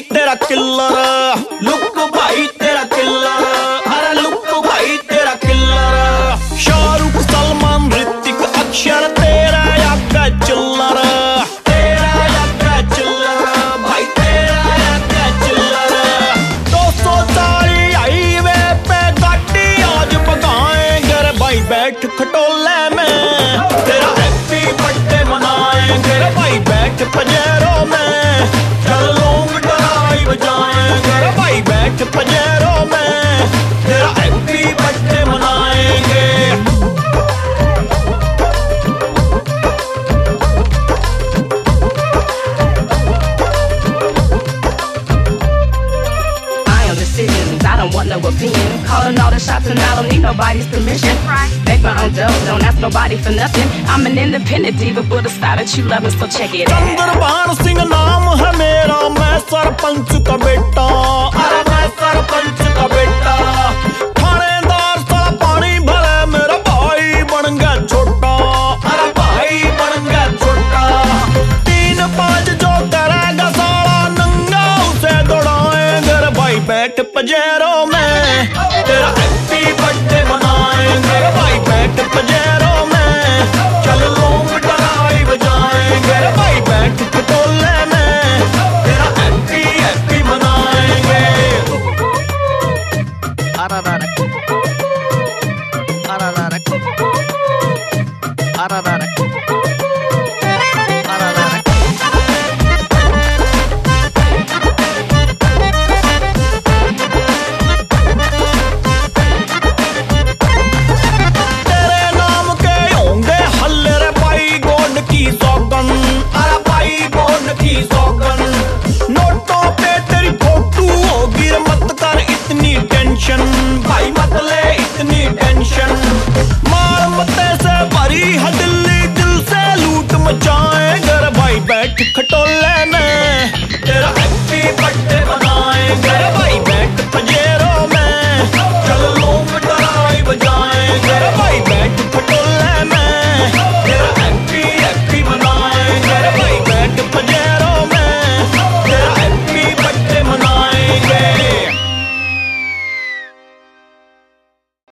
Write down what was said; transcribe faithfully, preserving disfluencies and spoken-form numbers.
तेरा killer, look भाई तेरा किल्लर, अरे लुक भाई तेरा किल्लर। शाहरुख सलमान ऋतिक अक्षर तेरा याका चिल्लर, तेरा याका चिल्लर भाई तेरा याका चिल्लर। दो सौ चालीस हाईवे पे गाड़ी आज भगाएंगे रे भाई बैठ खटोले में, तेरा हैप्पी बर्थडे मनाएंगे रे भाई बैठ पजेरों में। चल लॉन्ग ड्राइव जाएंगे रे भाई बैठ पजेरों में, तेरा हैप्पी बर्थडे मनाएंगे। I don't want no opinion. Calling all the shots and I don't need nobody's permission. Make my own dough, don't ask nobody for nothing. I'm an independent diva, but a style that you love, so check it out. Chandrabhan Singh नाम है मेरा, मैं सरपंच का बेटा, अरे मैं सरपंच का बेटा। थानेदार साला पानी भरे मेरा भाई बन गया छोटा, अरे भाई बन गया छोटा। तीन पाँच जो करेगा साला नंगा उसे दौड़ाएंगे रे भाई बैठ पजेरों